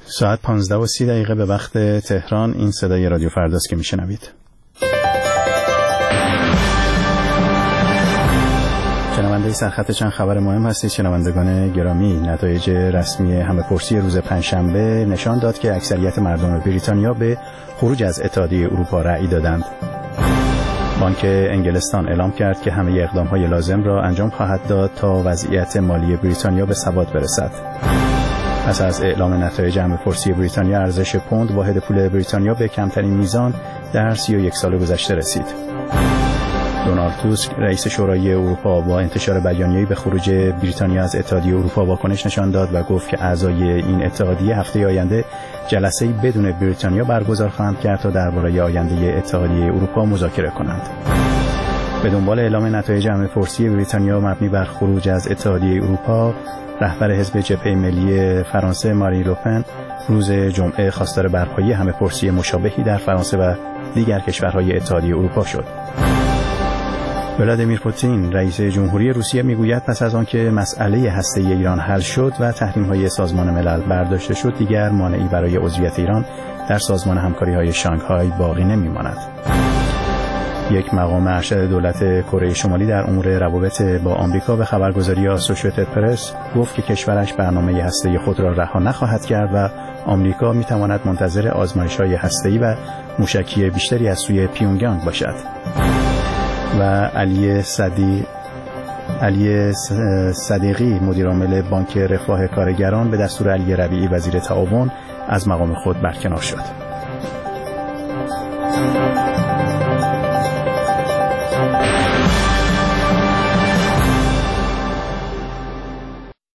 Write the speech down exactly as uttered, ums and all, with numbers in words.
ساعت پانزده و سی دقیقه به وقت تهران. این صدای رادیو فرداست که میشنوید. شنونده سرخط چند خبر مهم هستید. شنوندگان گرامی، نتایج رسمی همه‌پرسی روز پنجشنبه نشان داد که اکثریت مردم بریتانیا به خروج از اتحادیه اروپا رأی دادند. بانک انگلستان اعلام کرد که همه اقدام‌های لازم را انجام خواهد داد تا وضعیت مالی بریتانیا به ثبات برسد. پس از اعلام نتایج همه‌پرسی بریتانیا، ارزش پوند واحد پول بریتانیا به کمترین میزان در سی و یک سال گذشته رسید. دونالد توسک رئیس شورای اروپا با انتشار بیانیه‌ای به خروج بریتانیا از اتحادیه اروپا واکنش نشان داد و گفت که اعضای این اتحادیه هفته آینده جلسه‌ای بدون بریتانیا برگزار خواهند کرد تا درباره آینده اتحادیه اروپا مذاکره کنند. به دنبال اعلام نتایج همه‌پرسی بریتانیا مبنی بر خروج از اتحادیه اروپا، رهبر حزب جبهه ملی فرانسه مارین لوپن روز جمعه خواستار برپایی همه‌پرسی مشابهی در فرانسه و دیگر کشورهای اتحادیه اروپا شد. ولادیمیر پوتین رئیس جمهوری روسیه میگوید پس از آنکه مسئله هسته‌ای ایران حل شد و تحریم‌های سازمان ملل برداشته شد، دیگر مانعی برای عضویت ایران در سازمان همکاری‌های شانگهای باقی نمی‌ماند. یک مقام ارشد دولت کره شمالی در امور روابط با آمریکا به خبرگزاری آسوشییتد پرس گفت که کشورش برنامه هسته‌ای خود را رها نخواهد کرد و آمریکا می‌تواند منتظر آزمایش‌های هسته‌ای و موشکی بیشتری از سوی پیونگیانگ باشد. و علی صدی علی صدیقی مدیرعامل بانک رفاه کارگران به دستور علی ربیعی وزیر تعاون از مقام خود برکنار شد.